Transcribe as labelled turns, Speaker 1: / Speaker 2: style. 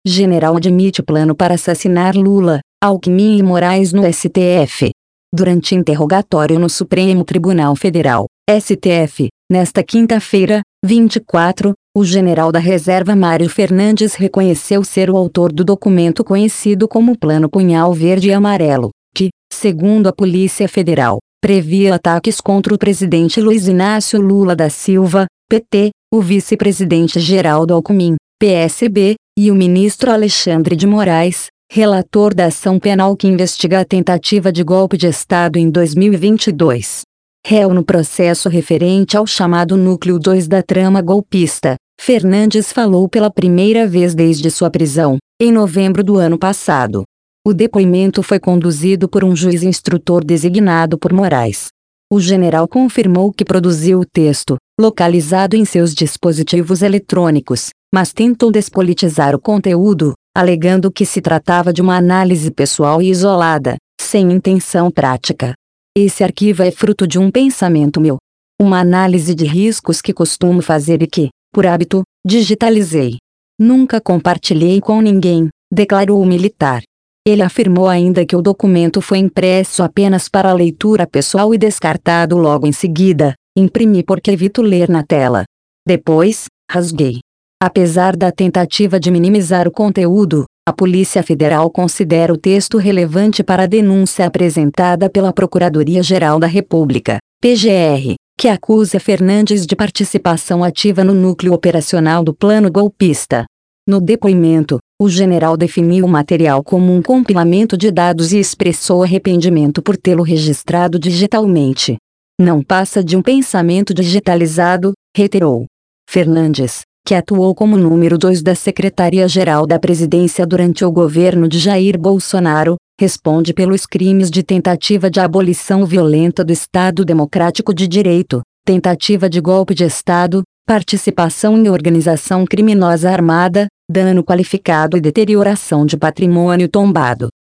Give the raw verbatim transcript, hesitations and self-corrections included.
Speaker 1: General admite plano para assassinar Lula, Alckmin e Moraes no S T F. Durante interrogatório no Supremo Tribunal Federal, S T F, nesta quinta-feira, vinte e quatro, o general da reserva Mário Fernandes reconheceu ser o autor do documento conhecido como Plano Punhal Verde e Amarelo, que, segundo a Polícia Federal, previa ataques contra o presidente Luiz Inácio Lula da Silva, P T, o vice-presidente Geraldo Alckmin, P S B, e o ministro Alexandre de Moraes, relator da ação penal que investiga a tentativa de golpe de Estado em dois mil e vinte e dois. Réu no processo referente ao chamado Núcleo dois da trama golpista, Fernandes falou pela primeira vez desde sua prisão, em novembro do ano passado. O depoimento foi conduzido por um juiz instrutor designado por Moraes. O general confirmou que produziu o texto, localizado em seus dispositivos eletrônicos, mas tentou despolitizar o conteúdo, alegando que se tratava de uma análise pessoal e isolada, sem intenção prática. Esse arquivo é fruto de um pensamento meu. Uma análise de riscos que costumo fazer e que, por hábito, digitalizei. Nunca compartilhei com ninguém, declarou o militar. Ele afirmou ainda que o documento foi impresso apenas para leitura pessoal e descartado logo em seguida. Imprimi porque evito ler na tela. Depois, rasguei. Apesar da tentativa de minimizar o conteúdo, a Polícia Federal considera o texto relevante para a denúncia apresentada pela Procuradoria-Geral da República, P G R, que acusa Fernandes de participação ativa no núcleo operacional do plano golpista. No depoimento, o general definiu o material como um compilamento de dados e expressou arrependimento por tê-lo registrado digitalmente. Não passa de um pensamento digitalizado, reiterou. Fernandes, que atuou como número dois da Secretaria-Geral da Presidência durante o governo de Jair Bolsonaro, responde pelos crimes de tentativa de abolição violenta do Estado Democrático de Direito, tentativa de golpe de Estado, participação em organização criminosa armada, dano qualificado e deterioração de patrimônio tombado.